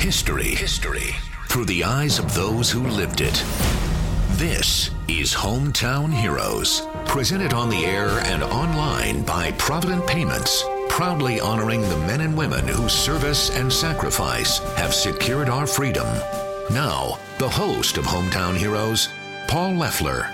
History through the eyes of those who lived it. This is Hometown Heroes, presented on the air and online by Provident Payments, proudly honoring the men and women whose service and sacrifice have secured our freedom. Now, the host of Hometown Heroes, Paul Leffler.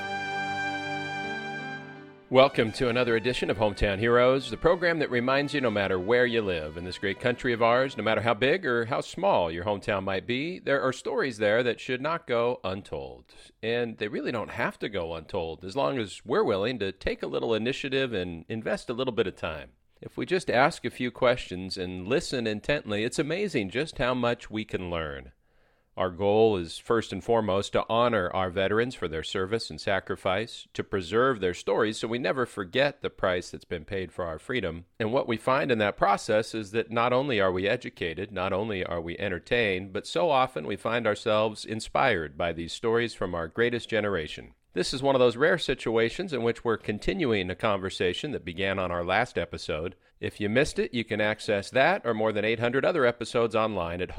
Welcome to another edition of Hometown Heroes, the program that reminds you no matter where you live in this great country of ours, no matter how big or how small your hometown might be, there are stories there that should not go untold. And they really don't have to go untold as long as we're willing to take a little initiative and invest a little bit of time. If we just ask a few questions and listen intently, it's amazing just how much we can learn. Our goal is first and foremost to honor our veterans for their service and sacrifice, to preserve their stories so we never forget the price that's been paid for our freedom. And what we find in that process is that not only are we educated, not only are we entertained, but so often we find ourselves inspired by these stories from our greatest generation. This is one of those rare situations in which we're continuing a conversation that began on our last episode. If you missed it, you can access that or more than 800 other episodes online at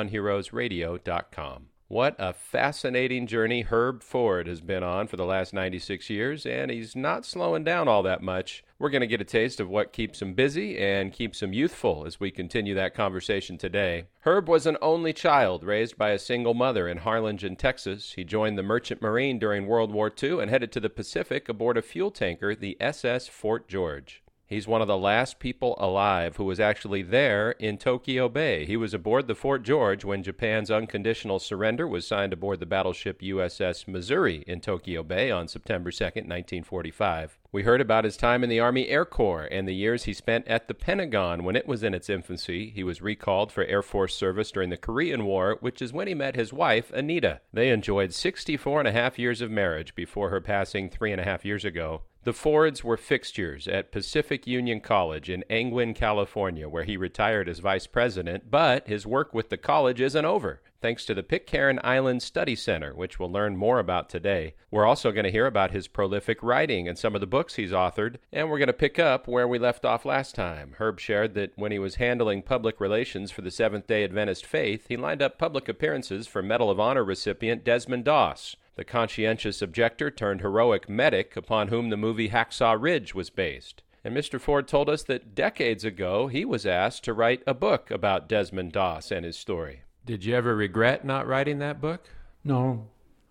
hometownheroesradio.com. What a fascinating journey Herb Ford has been on for the last 96 years, and he's not slowing down all that much. We're going to get a taste of what keeps him busy and keeps him youthful as we continue that conversation today. Herb was an only child raised by a single mother in Harlingen, Texas. He joined the Merchant Marine during World War II and headed to the Pacific aboard a fuel tanker, the SS Fort George. He's one of the last people alive who was actually there in Tokyo Bay. He was aboard the Fort George when Japan's unconditional surrender was signed aboard the battleship USS Missouri in Tokyo Bay on September 2nd, 1945. We heard about his time in the Army Air Corps and the years he spent at the Pentagon when it was in its infancy. He was recalled for Air Force service during the Korean War, which is when he met his wife, Anita. They enjoyed 64 and a half years of marriage before her passing 3.5 years ago. The Fords were fixtures at Pacific Union College in Angwin, California, where he retired as vice president, but his work with the college isn't over, thanks to the Pitcairn Island Study Center, which we'll learn more about today. We're also going to hear about his prolific writing and some of the books he's authored, and we're going to pick up where we left off last time. Herb shared that when he was handling public relations for the Seventh-day Adventist Faith, he lined up public appearances for Medal of Honor recipient Desmond Doss, the conscientious objector turned heroic medic upon whom the movie Hacksaw Ridge was based. And Mr. Ford told us that decades ago he was asked to write a book about Desmond Doss and his story. Did you ever regret not writing that book? No.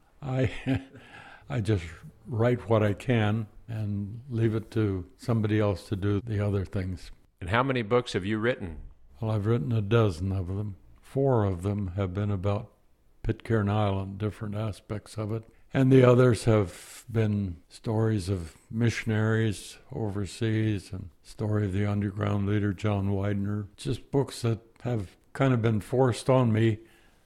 I just write what I can and leave it to somebody else to do the other things. And how many books have you written? Well, I've written a dozen of them. 4 of them have been about Pitcairn Island, different aspects of it. And the others have been stories of missionaries overseas and story of the underground leader John Widener. Just books that have kind of been forced on me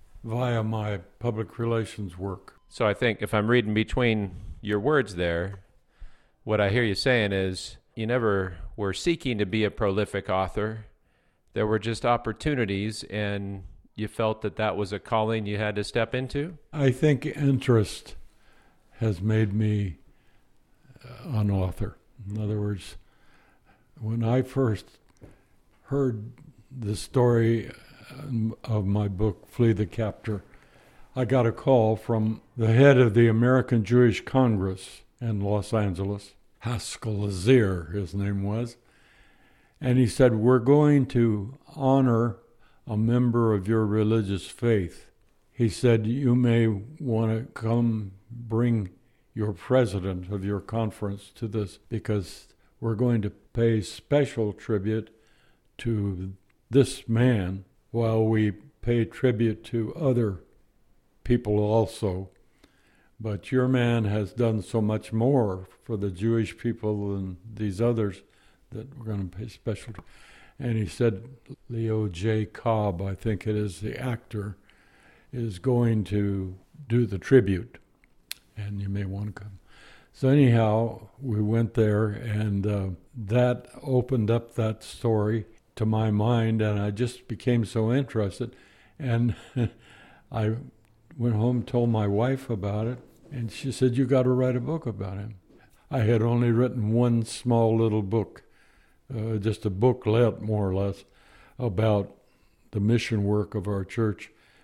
via my public relations work. So I think if I'm reading between your words there, what I hear you saying is you never were seeking to be a prolific author. There were just opportunities, and you felt that that was a calling you had to step into? I think interest has made me an author. In other words, when I first heard the story of my book, Flee the Captor, I got a call from the head of the American Jewish Congress in Los Angeles, Haskell Lazier, his name was, and he said, "We're going to honor a member of your religious faith." He said, "You may want to come bring your president of your conference to this because we're going to pay special tribute to this man while we pay tribute to other people also. But your man has done so much more for the Jewish people than these others that we're going to pay special tribute." And he said, Leo J. Cobb, I think it is, the actor, is going to do the tribute, and you may want to come. So anyhow, we went there, and that opened up that story to my mind, and I just became so interested. And I went home, told my wife about it, and she said, "You got to write a book about him." I had only written one small little book, just a booklet, more or less, about the mission work of our church.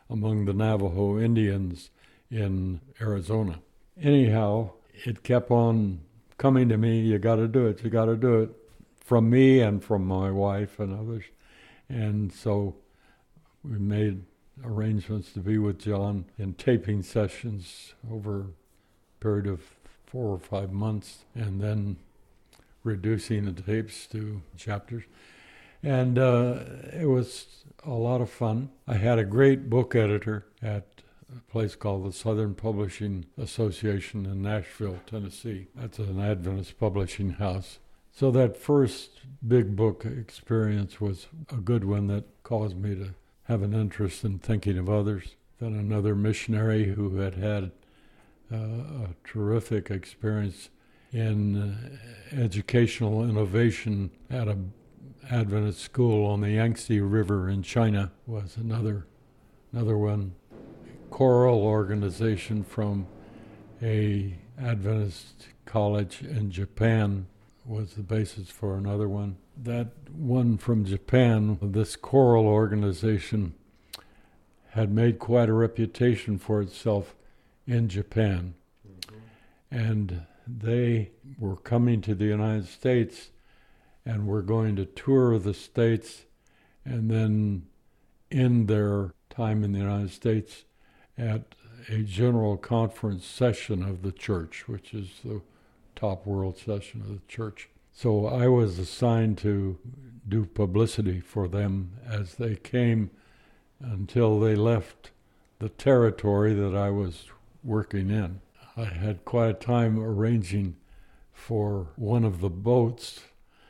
among the Navajo Indians in Arizona. Anyhow, it kept on coming to me, you got to do it, you got to do it, from me and from my wife and others. And so we made arrangements to be with John in taping sessions over a period of 4 or 5 months, and then reducing the tapes to chapters. And it was a lot of fun. I had a great book editor at a place called the Southern Publishing Association in Nashville, Tennessee. That's an Adventist publishing house. So that first big book experience was a good one that caused me to have an interest in thinking of others. Then another missionary who had had a terrific experience in educational innovation at an Adventist school on the Yangtze River in China was another one. Choral organization from a Adventist college in Japan was the basis for another one. That one from Japan, this choral organization, had made quite a reputation for itself in Japan. And they were coming to the United States and were going to tour the States and then end their time in the United States at a general conference session of the church, which is the top world session of the church. So I was assigned to do publicity for them as they came until they left the territory that I was working in. I had quite a time arranging for one of the boats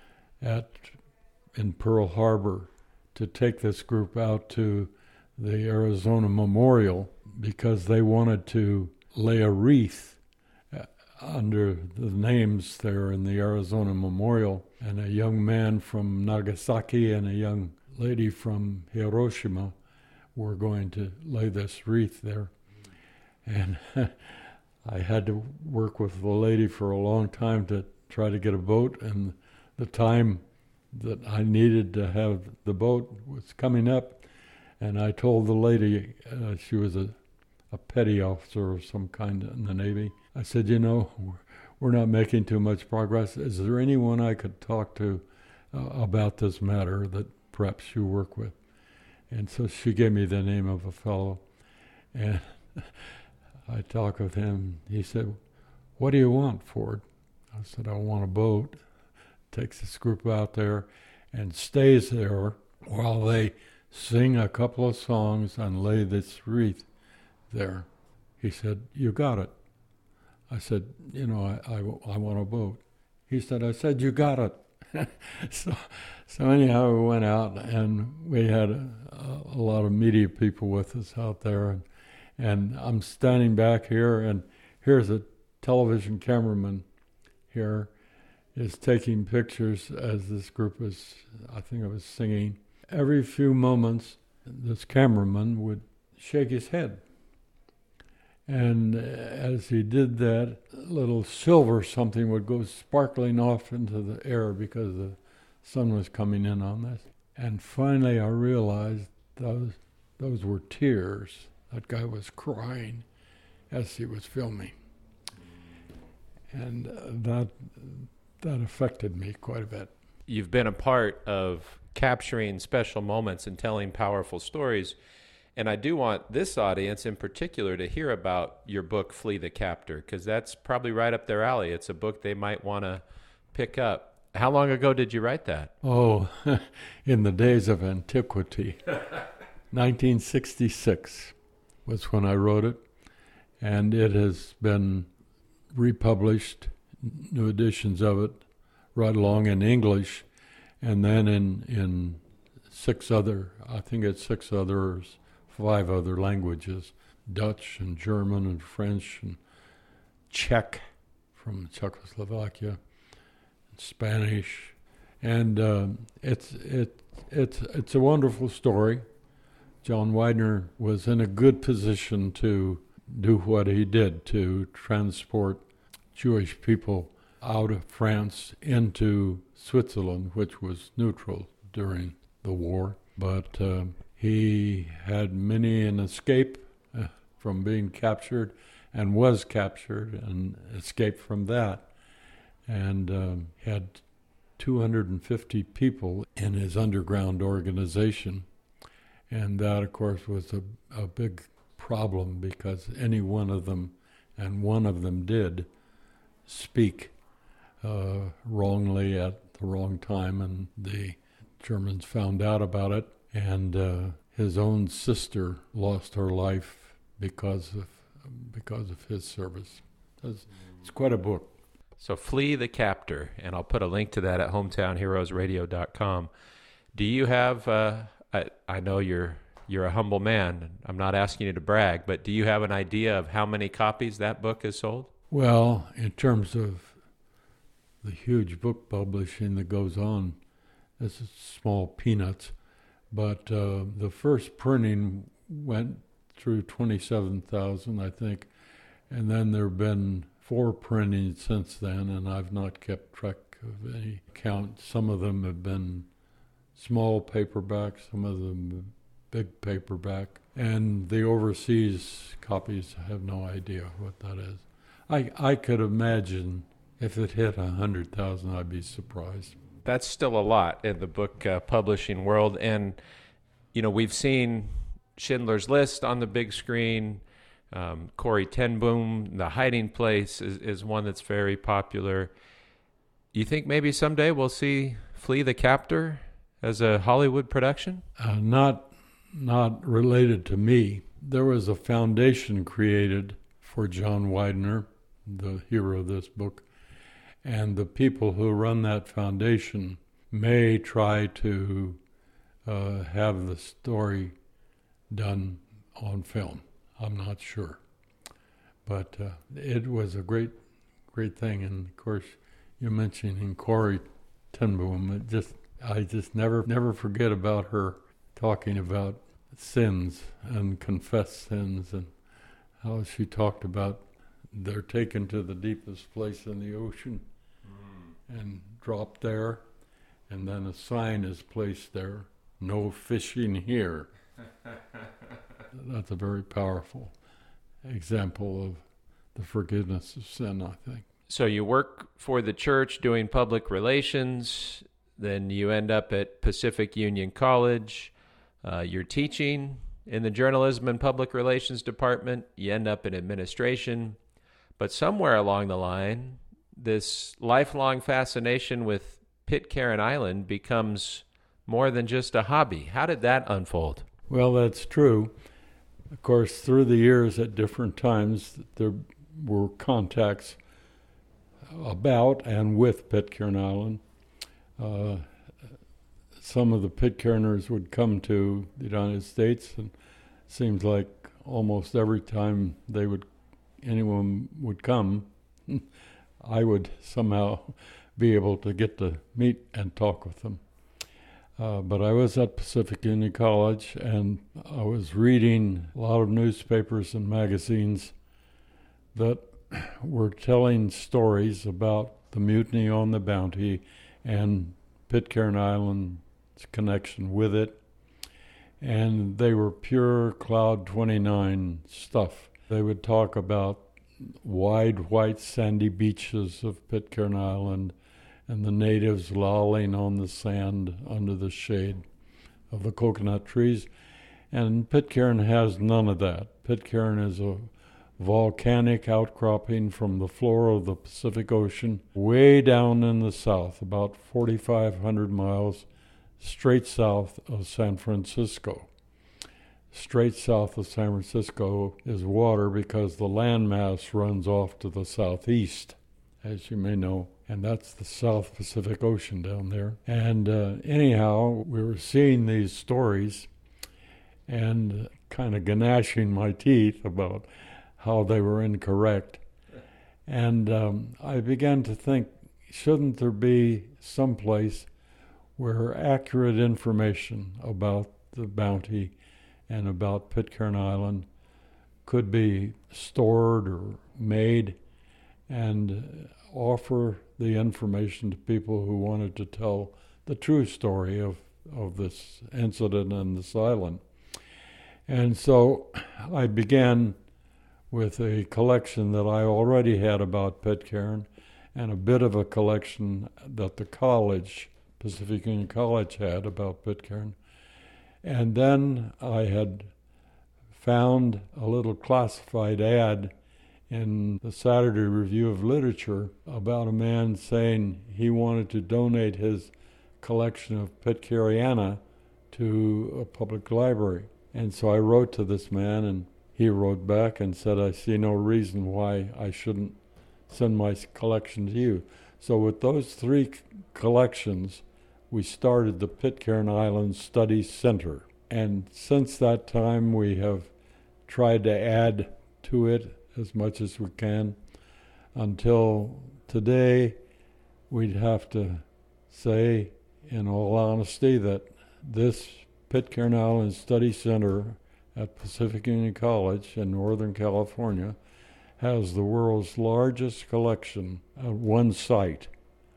in Pearl Harbor to take this group out to the Arizona Memorial because they wanted to lay a wreath under the names there in the Arizona Memorial, and a young man from Nagasaki and a young lady from Hiroshima were going to lay this wreath there. And I had to work with the lady for a long time to try to get a boat, and the time that I needed to have the boat was coming up, and I told the lady, she was a petty officer of some kind in the Navy, I said, we're not making too much progress. Is there anyone I could talk to about this matter that perhaps you work with? And so she gave me the name of a fellow, and I talked with him. He said, what do you want, Ford? I said, I want a boat. Takes this group out there and stays there while they sing a couple of songs and lay this wreath there. He said, you got it. I said, I want a boat. He said, I said, you got it. So anyhow, we went out, and we had a lot of media people with us out there. And I'm standing back here, and here's a television cameraman here is taking pictures as this group was, I think it was singing. Every few moments, this cameraman would shake his head. And as he did that, little silver something would go sparkling off into the air because the sun was coming in on this. And finally I realized those were tears. That guy was crying as he was filming. And that affected me quite a bit. You've been a part of capturing special moments and telling powerful stories. And I do want this audience in particular to hear about your book, Flee the Captor, because that's probably right up their alley. It's a book they might want to pick up. How long ago did you write that? Oh, in the days of antiquity. 1966 was when I wrote it, and it has been republished, new editions of it, right along in English, and then in 5 other languages, Dutch and German and French and Czech from Czechoslovakia, and Spanish, and it's a wonderful story. John Widener was in a good position to do what he did, to transport Jewish people out of France into Switzerland, which was neutral during the war. But He had many an escape from being captured, and was captured and escaped from that, and had 250 people in his underground organization. And that, of course, was a big problem, because any one of them, and one of them did, speak wrongly at the wrong time, and the Germans found out about it, and his own sister lost her life because of his service. It's quite a book. So Flee the Captor, and I'll put a link to that at hometownheroesradio.com. Do you have, I know you're a humble man, I'm not asking you to brag, but do you have an idea of how many copies that book has sold? Well, in terms of the huge book publishing that goes on, this is small peanuts, but the first printing went through 27,000, I think, and then there have been 4 printings since then, and I've not kept track of any count. Some of them have been small paperback, some of them big paperback, and the overseas copies, I have no idea what that is. I could imagine if it hit 100,000, I'd be surprised. That's still a lot in the book publishing world, and we've seen Schindler's List on the big screen. Corrie ten Boom, The Hiding Place is one that's very popular. You think maybe someday we'll see Flee the Captor as a Hollywood production? Not related to me. There was a foundation created for John Widener, the hero of this book, and the people who run that foundation may try to have the story done on film. I'm not sure. But it was a great thing. And, of course, you're mentioning Corrie ten Boom. I just never forget about her talking about sins and confessed sins, and how she talked about they're taken to the deepest place in the ocean and dropped there, and then a sign is placed there, "No fishing here." That's a very powerful example of the forgiveness of sin, I think. So you work for the church doing public relations, then you end up at Pacific Union College. You're teaching in the journalism and public relations department. You end up in administration. But somewhere along the line, this lifelong fascination with Pitcairn Island becomes more than just a hobby. How did that unfold? Well, that's true. Of course, through the years at different times, there were contacts about and with Pitcairn Island. Some of the Pitcairners would come to the United States, and it seems like almost every time anyone would come, I would somehow be able to get to meet and talk with them. But I was at Pacific Union College, and I was reading a lot of newspapers and magazines that were telling stories about the mutiny on the Bounty and Pitcairn Island's connection with it. And they were pure Cloud 29 stuff. They would talk about wide white sandy beaches of Pitcairn Island and the natives lolling on the sand under the shade of the coconut trees. And Pitcairn has none of that. Pitcairn is a volcanic outcropping from the floor of the Pacific Ocean way down in the south, about 4,500 miles straight south of San Francisco. Straight south of San Francisco is water because the landmass runs off to the southeast, as you may know, and that's the South Pacific Ocean down there. And anyhow, we were seeing these stories and kind of gnashing my teeth about how they were incorrect. And I began to think, shouldn't there be some place where accurate information about the Bounty and about Pitcairn Island could be stored or made and offer the information to people who wanted to tell the true story of this incident and this island. And so I began with a collection that I already had about Pitcairn and a bit of a collection that the college, Pacific Union College, had about Pitcairn. And then I had found a little classified ad in the Saturday Review of Literature about a man saying he wanted to donate his collection of Pitcairniana to a public library. And so I wrote to this man, and he wrote back and said, I see no reason why I shouldn't send my collection to you. So with those three collections, we started the Pitcairn Island Study Center. And since that time, we have tried to add to it as much as we can. Until today, we'd have to say, in all honesty, that this Pitcairn Island Study Center at Pacific Union College in Northern California has the world's largest collection at one site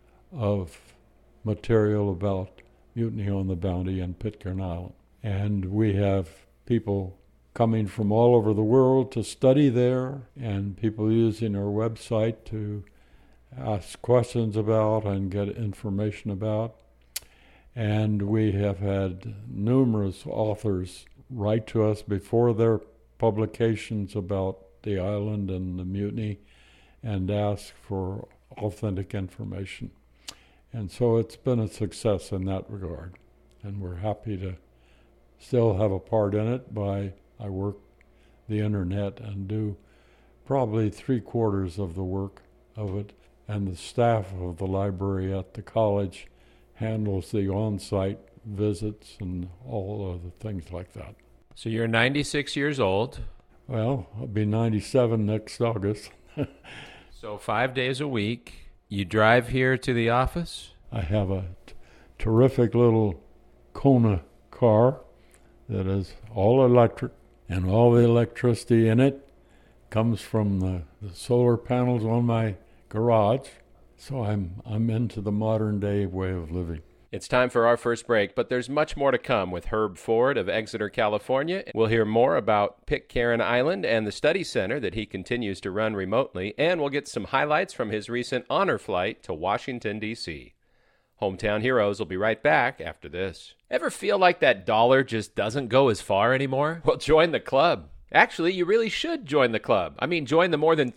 of material about Mutiny on the Bounty and Pitcairn Island. And we have people coming from all over the world to study there, and people using our website to ask questions about and get information about. And we have had numerous authors write to us before their publications about the island and the mutiny and ask for authentic information. And so it's been a success in that regard. And we're happy to still have a part in it I work the internet and do probably 3/4 of the work of it. And the staff of the library at the college handles the on-site visits and all of the things like that. So you're 96 years old. Well, I'll be 97 next August. So 5 days a week. You drive here to the office? I have a terrific little Kona car that is all electric, and all the electricity in it comes from the solar panels on my garage. So I'm into the modern day way of living. It's time for our first break, but there's much more to come with Herb Ford of Exeter, California. We'll hear more about Pitcairn Island and the study center that he continues to run remotely, and we'll get some highlights from his recent honor flight to Washington, D.C. Hometown Heroes will be right back after this. Ever feel like that dollar just doesn't go as far anymore? Well, join the club. Actually, you really should join the club. I mean, join the more than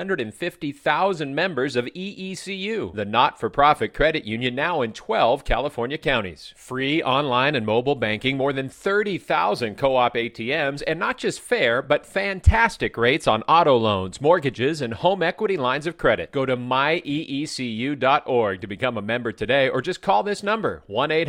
350,000 members of EECU, the not-for-profit credit union now in 12 California counties. Free online and mobile banking, more than 30,000 co-op ATMs, and not just fair, but fantastic rates on auto loans, mortgages, and home equity lines of credit. Go to myeecu.org to become a member today, or just call this number,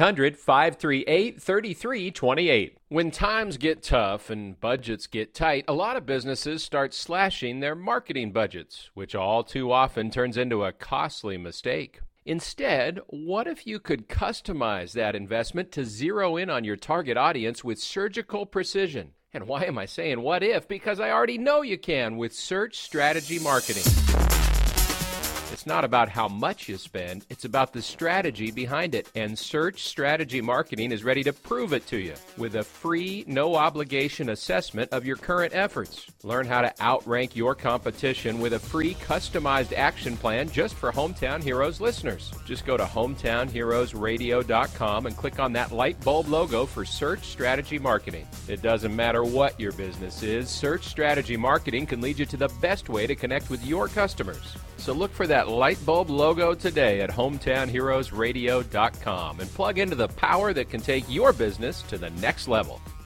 1-800-538-3328. When times get tough and budgets get tight, a lot of businesses start slashing their marketing budgets, which all too often turns into a costly mistake. Instead, what if you could customize that investment to zero in on your target audience with surgical precision? And why am I saying what if? Because I already know you can with Search Strategy Marketing. It's not about how much you spend, it's about the strategy behind it, and Search Strategy Marketing is ready to prove it to you with a free, no-obligation assessment of your current efforts. Learn how to outrank your competition with a free, customized action plan just for Hometown Heroes listeners. Just go to hometownheroesradio.com and click on that light bulb logo for Search Strategy Marketing. It doesn't matter what your business is, Search Strategy Marketing can lead you to the best way to connect with your customers. So look for that light bulb logo today at hometownheroesradio.com and plug into the power that can take your business to the next level.